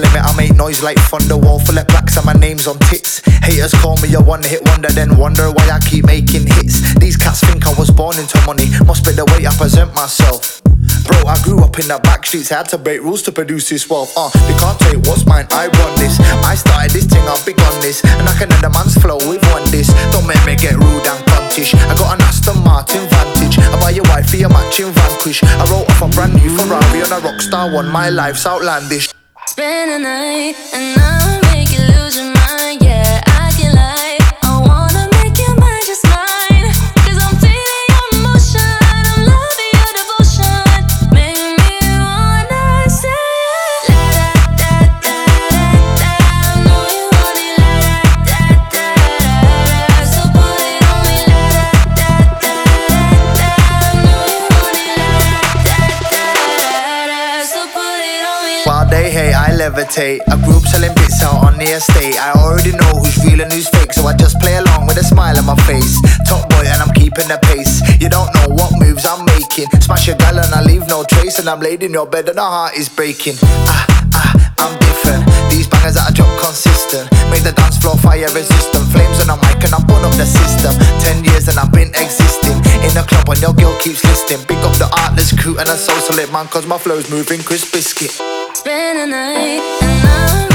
limit, I make noise like thunder. Wall full of plaques and my name's on tits. Haters call me a one-hit wonder, then wonder why I keep making hits. These cats think I was born into money, must be the way I present myself. Bro, I grew up in the back streets, I had to break rules to produce this wealth. They can't take what's mine, I run this. I started this thing, I'll big on this, and I can end the man's flow with one this. Don't make me get rude and cuntish. I got an Aston Martin Vantage, I buy your wife for your matching Vanquish. I wrote off a brand new Ferrari on a Rockstar One, my life's outlandish. Spend the night and I'll make you lose your mind. Yeah, I can lie, I wanna make your mind just mine. Cause I'm feeling your emotion, I'm loving your devotion. Make me wanna say la da da da da da. I know you want it la da da da da. So put it on me la da da da da. I know you want it la da da da da. So put it on me. While they hate, I levitate. I grew up selling bits out on the estate. I already know who's real and who's fake, so I just play along with a smile on my face. Top boy and I'm keeping the pace. You don't know what moves I'm making. Smash a gal and I leave no trace, and I'm laid in your bed and the heart is breaking. I'm different. These bangers that I drop consistent. Make the dance floor fire resistant. Flames on the mic and I put up the system. 10 years and I've been existing in the club when your girl keeps listening. Pick up the Artless crew and a social lit man, cause my flow's moving crisp biscuit. Spend the night and I'm